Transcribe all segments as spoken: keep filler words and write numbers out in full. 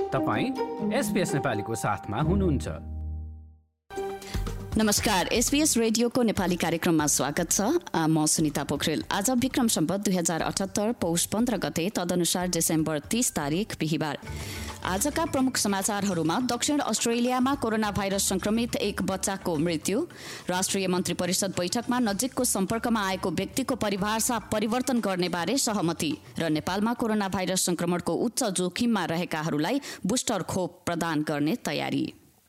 तपाईं एसपीएस नेपालीको साथमा हुनुहुन्छ। नमस्कार, एसबीएस रेडियोको नेपाली कार्यक्रममा स्वागत छ। म सुनिता पोखरेल। आज विक्रम सम्वत दुई हजार अठहत्तर पौष पन्ध्र गते, तदनुसार डिसेम्बर तीस तारिक बिहिबार। आजका प्रमुख समाचारहरूमा दक्षिण अस्ट्रेलियामा कोरोना भाइरस संक्रमित एक बच्चाको मृत्यु, राष्ट्रिय मन्त्री परिषद बैठकमा नजिकको सम्पर्कमा आएको व्यक्तिको परिभाषा परिवर्तन गर्ने बारे सहमति र नेपालमा कोरोना भाइरस संक्रमणको उच्च जोखिममा रहेकाहरूलाई बुस्टर खोप प्रदान गर्ने तयारी।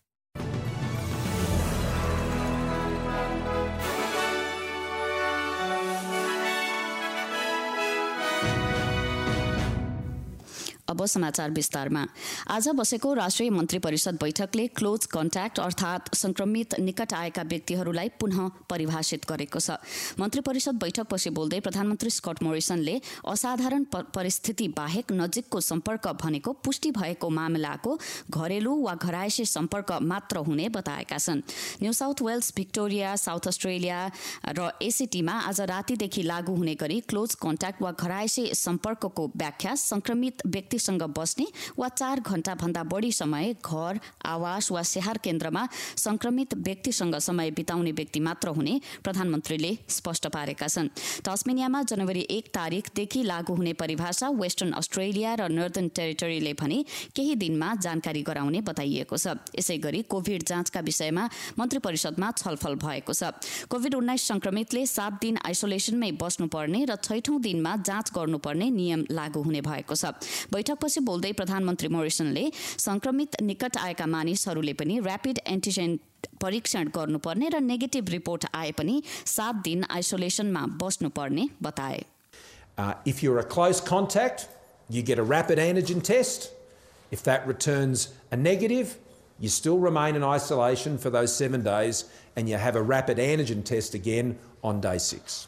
अब समाचार विस्तारमा। आज बसेको राष्ट्रिय मन्त्री परिषद बैठकले क्लोज कन्ट्याक्ट अर्थात संक्रमित निकट आएका व्यक्तिहरूलाई पुनः परिभाषित गरेको छ। मन्त्री परिषद बैठकपछि बोल्दै प्रधानमन्त्री स्कट मोरिसनले असाधारण परिस्थिति बाहेक नजिकको सम्पर्क भनेको पुष्टि भएको मामिलाको घरेलु वा घरायसी सम्पर्क मात्र हुने बताएका छन्। New South Wales, Victoria, South Australia र एसीटीमा आज रातिदेखि लागू हुने गरी क्लोज कन्ट्याक्ट वा घरायसी सम्पर्कको व्याख्या संक्रमित व्यक्ति सँग बस्ने वा चार घण्टा भन्दा बढी समय घर, आवास वा स्याहार केन्द्रमा संक्रमित व्यक्तिसँग समय बिताउने व्यक्ति मात्र हुने प्रधानमन्त्रीले स्पष्ट पारेका छन्। टास्मेनियामा जनवरी एक तारिकदेखि लागू हुने परिभाषा वेस्टर्न अस्ट्रेलिया र नर्दर्न टेरिटोरीले भने केही दिनमा जानकारी गराउने बताइएको छ। यसै गरी कोभिड जाँचका विषयमा मन्त्री परिषदमा छलफल भएको छ। कोभिड उन्नाइस संक्रमितले सात दिन आइसोलेसनमै बस्नुपर्ने र छैठौं दिनमा जाँच गर्नुपर्ने नियम लागू हुने भएको छ। बैठकपछि बोल्दै प्रधानमन्त्री मोरिसनले संक्रमित निकट आएका मानिसहरूले पनि र्यापिड एन्टिजेन परीक्षण गर्नुपर्ने र नेगेटिभ रिपोर्ट आए पनि सात दिन आइसोलेसनमा बस्नुपर्ने बताए। Uh, if you're a close contact, you get a rapid antigen test. If that returns a negative, you still remain in isolation for those seven days and you have a rapid antigen test again on day six.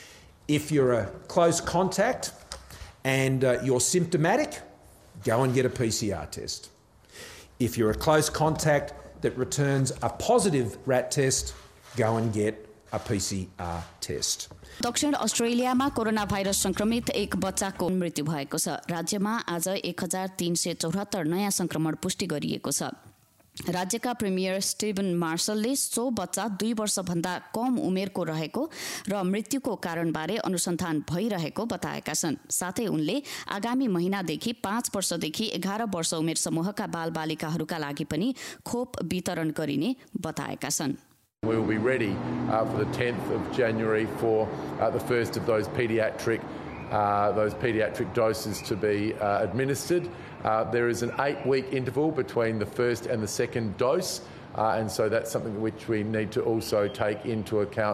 If you're a close contact and uh, you're symptomatic, go and get a P C R test. If you're a close contact that returns a positive rat test, go and get a P C R test. दक्षिण अस्ट्रेलियामा corona virus संक्रमित एक बच्चाको मृत्यु भएको छ। राज्यमा आज एक हजार तीन सय चौहत्तर नयाँ संक्रमण पुष्टि गरिएको छ। राज्यका प्रिमियर स्टिभन मार्शलले सो बच्चा दुई वर्षभन्दा कम उमेरको रहेको र मृत्युको कारणबारे अनुसन्धान भइरहेको बताएका छन्। साथै उनले आगामी महिनादेखि पाँच वर्षदेखि एघार वर्ष उमेर समूहका बालबालिकाहरूका लागि पनि खोप वितरण गरिने बताएका छन्। We will be ready uh, for the tenth of January for uh, the first of those paediatric uh, those paediatric doses to be uh, administered. Uh, there is an eight-week interval between the first and the second dose, uh, and so that's something which we need to also take into account.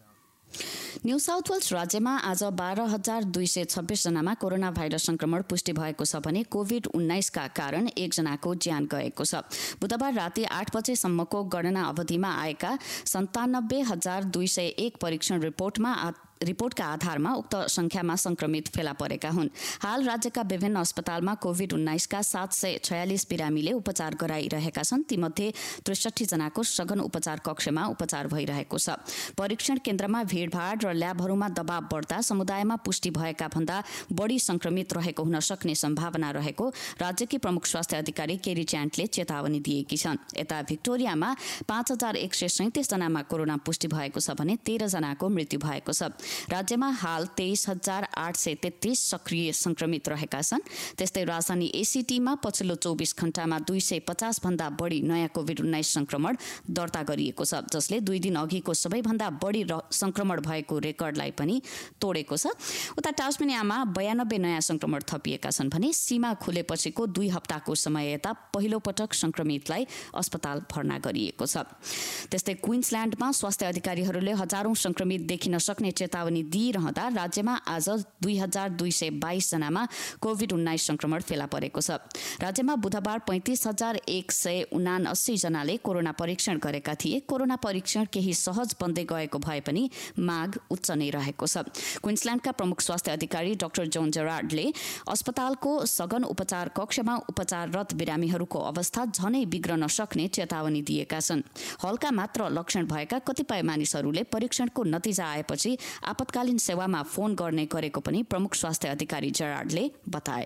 New South Wales राज्यमा आज बाह्र हजार दुई सय छब्बीस जनामा corona virus संक्रमण पुष्टि भएको छ भने कोभिड उन्नाइसका कारण एकजनाको ज्यान गएको छ। बुधबार राति आठ बजेसम्मको गणना अवधिमा आएका सन्तानब्बे हजार दुई सय एक परीक्षण रिपोर्टमा रिपोर्टका आधारमा उक्त संख्यामा संक्रमित फेला परेका हुन्। हाल राज्यका विभिन्न अस्पतालमा कोभिड उन्नाइसका सात सय छयालिस बिरामीले उपचार गराइरहेका छन्। तीमध्ये त्रिसठी जनाको सघन उपचार कक्षमा उपचार भइरहेको छ। परीक्षण केन्द्रमा भीड़भाड़ र ल्याबहरूमा दबाव बढ्दा समुदायमा पुष्टि भएका भन्दा बढी संक्रमित रहेको हुन सक्ने सम्भावना रहेको राज्यकी प्रमुख स्वास्थ्य अधिकारी केरी च्यान्टले चेतावनी दिएकी छन्। यता भिक्टोरियामा पाँच हजार एक सय सैंतिस जनामा कोरोना पुष्टि भएको छ भने तेह्र जनाको मृत्यु भएको छ। राज्यमा हाल तेइस हजार आठ सय तेत्तीस सक्रिय संक्रमित रहेका छन्। त्यस्तै राजधानी एसीटीमा पछिल्लो चौबिस घण्टामा दुई सय पचास भन्दा बढी नयाँ कोभिड उन्नाइस संक्रमण दर्ता गरिएको छ, जसले दुई दिन अघिको सबैभन्दा बढी संक्रमण भएको रेकर्डलाई पनि तोडेको छ। उता टास्मेनियामा बयानब्बे नयाँ संक्रमण थपिएका छन् भने सीमा खुलेपछिको दुई हप्ताको समय यता पहिलो पटक संक्रमितलाई अस्पताल भर्ना गरिएको छ। त्यस्तै क्वीन्सल्याण्डमा स्वास्थ्य अधिकारीहरूले हजारौं संक्रमित देखिन सक्ने चेतावनी दिइरहँदा राज्यमा आज दुई हजार दुई सय बाइस जनामा कोभिड उन्नाइस संक्रमण फेला परेको छ। राज्यमा बुधबार पैंतिस हजार एक सय उनासी जनाले कोरोना परीक्षण गरेका थिए। कोरोना परीक्षण केही सहज बन्दै गएको भए पनि माग उच्च नै रहेको छ। क्वीन्सल्याण्डका प्रमुख स्वास्थ्य अधिकारी डाक्टर जोन जेरार्डले अस्पतालको सघन उपचार कक्षमा उपचाररत बिरामीहरूको अवस्था झनै बिग्रन सक्ने चेतावनी दिएका छन्। हल्का मात्र लक्षण भएका कतिपय मानिसहरूले परीक्षणको नतिजा आएपछि आपतकालीन सेवामा फोन गर्ने गरेको पनि प्रमुख स्वास्थ्य अधिकारी जेरार्डले बताए।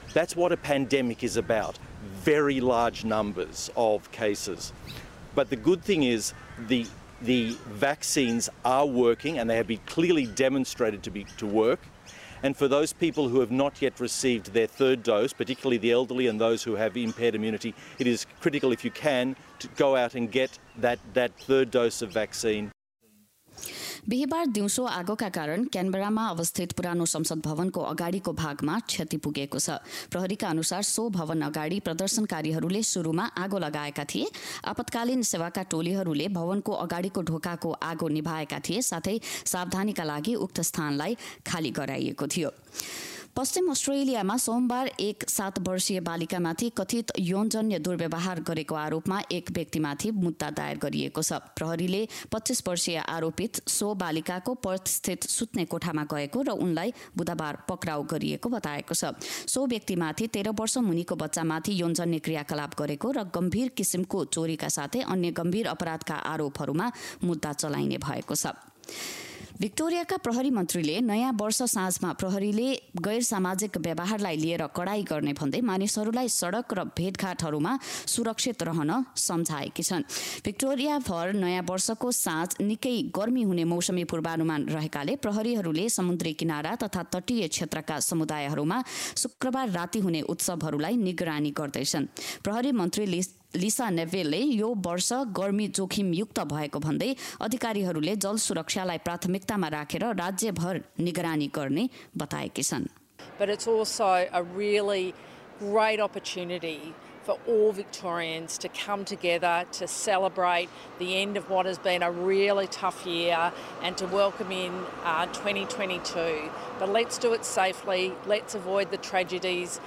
That's what a pandemic is about, very large numbers of cases. But the good thing is the, the vaccines are working and they have been clearly demonstrated to, be, to work. And for those people who have not yet received their third dose, particularly the elderly and those who have impaired immunity, it is critical, if you can, to go out and get that, that third dose of vaccine. बिहीबार दिउँसो आगोका कारण क्यानबरामा अवस्थित पुरानो संसद भवनको अगाडिको भागमा क्षति पुगेको छ। प्रहरीका अनुसार सो भवन अगाडि प्रदर्शनकारीहरूले सुरुमा आगो लगाएका थिए। आपतकालीन सेवाका टोलीहरूले भवनको अगाडिको ढोकाको आगो निभाएका थिए, साथै सावधानीका लागि उक्त स्थानलाई खाली गराइएको थियो। पश्चिम अस्ट्रेलियामा सोमबार एक सात वर्षीय बालिकामाथि कथित यौनजन्य दुर्व्यवहार गरेको आरोपमा एक व्यक्तिमाथि मुद्दा दायर गरिएको छ। प्रहरीले पच्चीस वर्षीय आरोपित सो बालिकाको पर्थस्थित सुत्ने कोठामा गएको र उनलाई बुधबार पक्राउ गरिएको बताएको छ। सो व्यक्तिमाथि तेह्र वर्ष मुनिको बच्चामाथि यौनजन्य क्रियाकलाप गरेको र गम्भीर किसिमको चोरीका साथै अन्य गम्भीर अपराधका आरोपहरूमा मुद्दा चलाइने भएको छ। भिक्टोरियाका प्रहरी मन्त्रीले नयाँ वर्ष साँझमा प्रहरीले गैर सामाजिक व्यवहारलाई लिएर कडाई गर्ने भन्दै मानिसहरूलाई सडक र भेटघाटहरूमा सुरक्षित रहन सम्झाएकी छन्। भिक्टोरियाभर नयाँ वर्षको साँझ निकै गर्मी हुने मौसमी पूर्वानुमान रहेकाले प्रहरीहरूले समुद्री किनारा तथा तटीय क्षेत्रका समुदायहरूमा शुक्रबार राति हुने उत्सवहरूलाई निगरानी गर्दैछन्। प्रहरी मन्त्री लिसा नेभेलले यो वर्ष गर्मी जोखिमयुक्त भएको भन्दै अधिकारीहरूले जल सुरक्षालाई प्राथमिकतामा राखेर राज्यभर निगरानी गर्ने बताएकी छन्। But it's also a really great opportunity for all Victorians to come together to celebrate the end of what has been a really tough year and to welcome in uh, twenty twenty-two. But let's do it safely, let's avoid the tragedies.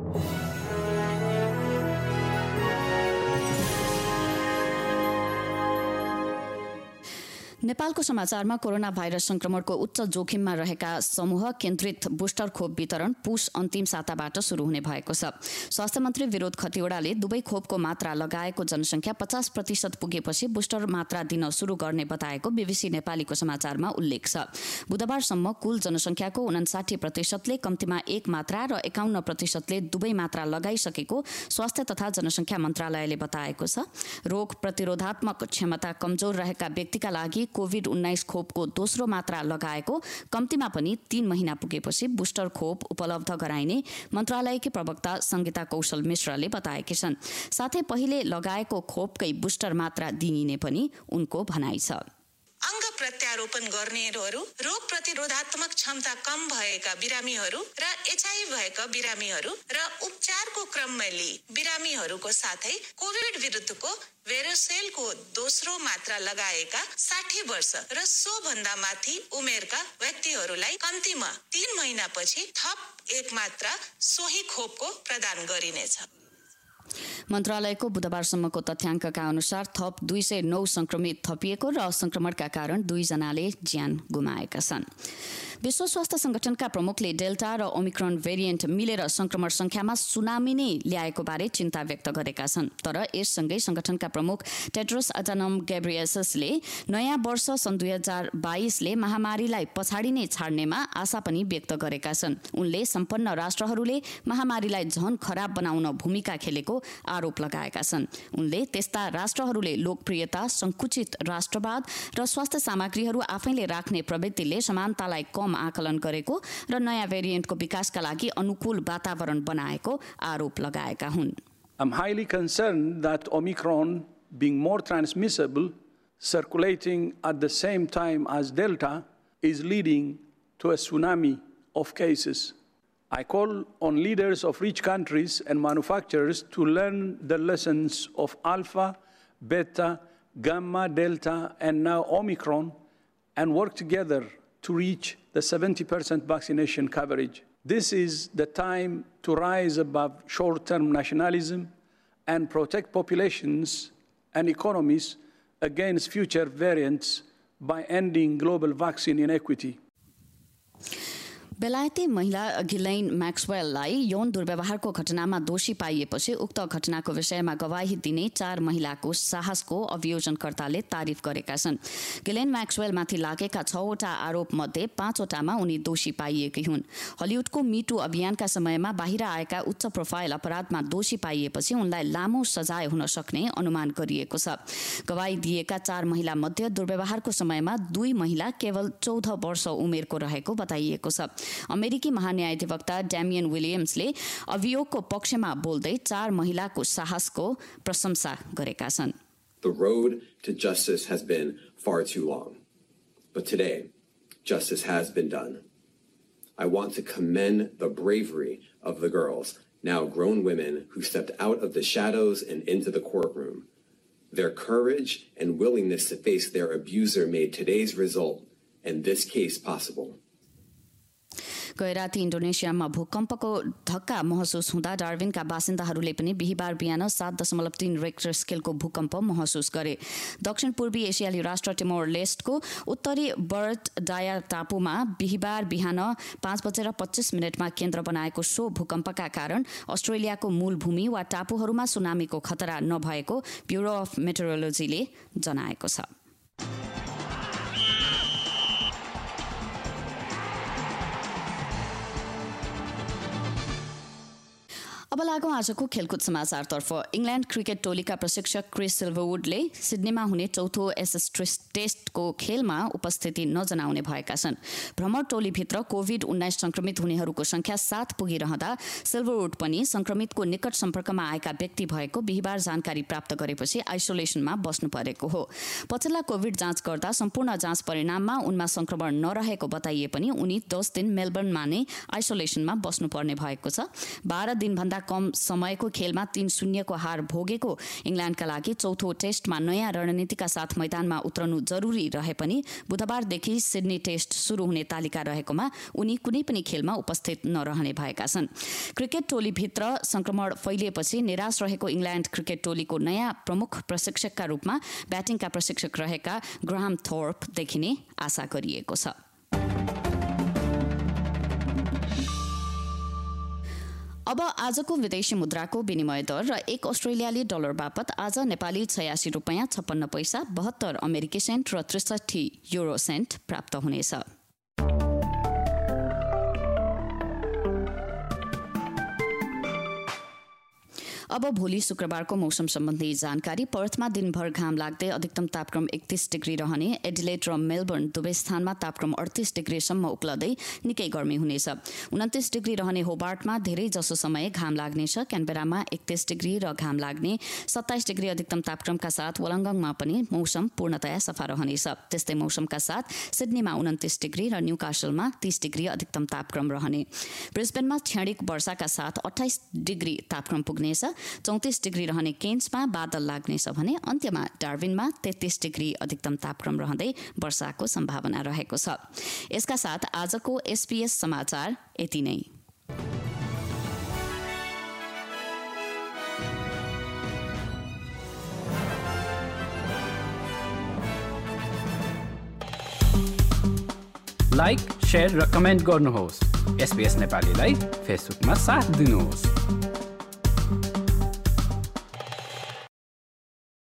नेपालको समाचारमा corona virus संक्रमणको उच्च जोखिममा रहेका समूह केन्द्रित booster खोप वितरण पुष अन्तिम साताबाट शुरू हुने भएको छ। स्वास्थ्य मन्त्री विरोध खतिवड़ाले दुवै खोपको मात्रा लगाएको जनसंख्या पचास प्रतिशत पुगेपछि बुस्टर मात्रा दिन शुरू गर्ने बताएको बीबीसी नेपालीको समाचारमा उल्लेख छ। बुधबारसम्म कुल जनसंख्याको उनासाठी प्रतिशतले कम्तीमा एक मात्रा र एकाउन्न प्रतिशतले दुवै मात्रा लगाइसकेको स्वास्थ्य तथा जनसंख्या मन्त्रालयले बताएको छ। रोग प्रतिरोधात्मक क्षमता कमजोर रहेका व्यक्तिका लागि कोभिड उन्नाइस खोपको दोस्रो मात्रा लगाएको कम्तीमा पनि तीन महिना पुगेपछि बुस्टर खोप उपलब्ध गराइने मन्त्रालयकी प्रवक्ता संगीता कौशल मिश्रले बताएकी छन्। साथै पहिले लगाएको खोपकै बुस्टर मात्रा दिइने पनि उनको भनाइ छ। अंग प्रत्यारोपण गर्नेहरू, रोग प्रतिरोधात्मक क्षमता कम भएका बिरामीहरू र एचआईभी भएका बिरामीहरू र उपचारको क्रममा लिई बिरामीहरूको साथै कोभिड विरुद्धको भेरोसेलको दोस्रो मात्रा लगाएका साठी वर्ष र सो भन्दा माथि उमेरका व्यक्तिहरूलाई कम्तीमा तीन महिनापछि थप एक मात्रा सोही खोपको प्रदान गरिनेछ। मन्त्रालयको बुधबारसम्मको तथ्याङ्कका अनुसार थप दुई सय नौ संक्रमित थपिएको र संक्रमणका कारण दुईजनाले ज्यान गुमाएका छन्। विश्व स्वास्थ्य संगठनका प्रमुखले डेल्टा र ओमिक्रोन भेरिएन्ट मिलेर संक्रमण संख्यामा सुनामी नै ल्याएको बारे चिन्ता व्यक्त गरेका छन्। तर यससँगै संगठनका प्रमुख टेड्रोस अधानम गेब्रियससले नयाँ वर्ष सन् दुई हजार बाइसले महामारीलाई पछाडि नै छाड्नेमा आशा पनि व्यक्त गरेका छन्। उनले सम्पन्न राष्ट्रहरूले महामारीलाई झन खराब बनाउन भूमिका खेलेको आरोप लगाएका छन्। उनले त्यस्ता राष्ट्रहरूले लोकप्रियता, संकुचित राष्ट्रवाद र स्वास्थ्य सामग्रीहरू आफैले राख्ने प्रवृत्तिले समानतालाई कम आकलन गरेको र नयाँ भेरिएन्टको विकासका लागि अनुकूल वातावरण बनाएको आरोप लगाएका हुन्। I'm highly concerned that Omicron, being more transmissible, circulating at the same time as Delta, is leading to a tsunami of cases. I call on leaders of rich countries and manufacturers to learn the lessons of Alpha, Beta, Gamma, Delta, and now Omicron, and work together to reach the seventy percent vaccination coverage. This is the time to rise above short-term nationalism and protect populations and economies against future variants by ending global vaccine inequity. बेलायती महिला Ghislaine मैक्सवेललाई यौन दुर्व्यवहारको घटनामा दोषी पाइएपछि उक्त घटनाको विषयमा गवाही दिने चार महिलाको साहसको अभियोजनकर्ताले तारिफ गरेका छन्। गिलेन मैक्सवेलमाथि लागेका छवटा आरोप मध्ये पाँचवटामा उनी दोषी पाइएकी हुन्। हलिउडको मिटू अभियानका समयमा बाहिर आएका उच्च प्रोफाइल अपराधमा दोषी पाइएपछि उनलाई लामो सजाय हुन सक्ने अनुमान गरिएको छ। गवाही दिएका चार महिला मध्ये दुर्व्यवहारको समयमा दुई महिला केवल चौध वर्ष उमेरको रहेको बताइएको छ। अमेरिकी महान्यायाधिवक्ता डैमियन विलियम्सले अभियोगको पक्षमा बोल्दै चार महिलाको साहसको प्रशंसा गरेका छन्। The road to justice has been far too long, but today justice has been done. I want to commend the bravery of the girls, now grown women, who stepped out of the shadows and into the courtroom. Their courage and willingness to face their abuser made today's result and this case possible. गैराती इन्डोनेसियामा भूकम्पको धक्का महसुस हुँदा डार्विनका बासिन्दाहरूले पनि बिहिबार बिहान सात दशमलव तीन रेक्टर स्केलको भूकम्प महसुस गरे। दक्षिण पूर्वी एसियाली राष्ट्र टिमोर लेस्टको उत्तरी बर्ट डाया टापुमा बिहिबार बिहान पाँच बजेर पच्चीस मिनटमा केन्द्र बनाएको सो भूकम्पका कारण अस्ट्रेलियाको मूल भूमि वा टापुहरूमा सुनामीको खतरा नभएको ब्युरो अफ मेटेरोलोजीले जनाएको छ। अब लागौं आजको खेलकुद समाचारतर्फ। इंग्ल्याण्ड क्रिकेट टोलीका प्रशिक्षक क्रिस सिल्भरवुडले सिडनीमा हुने चौथो एसएस टेस्टको खेलमा उपस्थिति नजनाउने भएका छन्। भ्रमर टोलीभित्र कोभिड उन्नाइस संक्रमित हुनेहरूको संख्या सात पुगिरहँदा सिल्भरवुड पनि संक्रमितको निकट सम्पर्कमा आएका व्यक्ति भएको बिहिबार जानकारी प्राप्त गरेपछि आइसोलेसनमा बस्नु परेको हो। पछिल्ला कोभिड जाँच गर्दा सम्पूर्ण जाँच परिणाममा उनमा संक्रमण नरहेको बताइए पनि उनी दस दिन मेलबर्नमा नै आइसोलेसनमा बस्नुपर्ने भएको छ। बाह्र दिनभन्दा कम समयको खेलमा तीन शून्यको हार भोगेको इंग्ल्याण्डका लागि चौथो टेस्टमा नयाँ रणनीतिका साथ मैदानमा उत्रनु जरुरी रहे पनि बुधबारदेखि सिडनी टेस्ट शुरू हुने तालिका रहेकोमा उनी कुनै पनि खेलमा उपस्थित नरहने भएका छन्। क्रिकेट टोलीभित्र संक्रमण फैलिएपछि निराश रहेको इंग्ल्याण्ड क्रिकेट टोलीको नयाँ प्रमुख प्रशिक्षकका रूपमा ब्याटिङका प्रशिक्षक रहेका ग्राहम थोर्प देखिने आशा गरिएको छ। अब आजको विदेशी मुद्राको विनिमय दर र एक अस्ट्रेलियाली डलर बापत आज नेपाली छयासी रुपैयाँ छप्पन्न पैसा बहत्तर अमेरिकी सेन्ट र त्रिसठी युरो सेन्ट प्राप्त हुनेछ। अब भोलि शुक्रबारको मौसम सम्बन्धी जानकारी। पर्थमा दिनभर घाम लाग्दै अधिकतम तापक्रम एकतीस डिग्री रहने। एडिलेड र मेलबर्न दुवै स्थानमा तापक्रम अडतीस डिग्रीसम्म उक्लदै निकै गर्मी हुनेछ। उन्तिस डिग्री रहने होबार्टमा धेरै जसो समय घाम लाग्नेछ। क्यानबेरामा एकतीस डिग्री र घाम लाग्ने। सत्ताइस डिग्री अधिकतम तापक्रमका साथ वलङ्गङमा पनि मौसम पूर्णतया सफा रहनेछ। त्यस्तै मौसमका साथ सिडनीमा उन्तिस डिग्री र न्यूकासलमा तीस डिग्री अधिकतम तापक्रम रहने। ब्रिस्बेनमा क्षणिक वर्षाका साथ अट्ठाइस डिग्री तापक्रम पुग्नेछ। चौतीस डिग्री रहने केन्समा बादल लाग्नेछ भने अन्त्यमा डार्विनमा तेत्तीस डिग्री अधिकतम तापक्रम रहँदै वर्षाको सम्भावना रहेको छ। यसका साथ आजको एसपीएस समाचार यति नै। लाइक, शेयर र कमेन्ट गर्नुहोस्। एसपीएस नेपालीलाई फेसबुकमा साथ दिनुहोस्।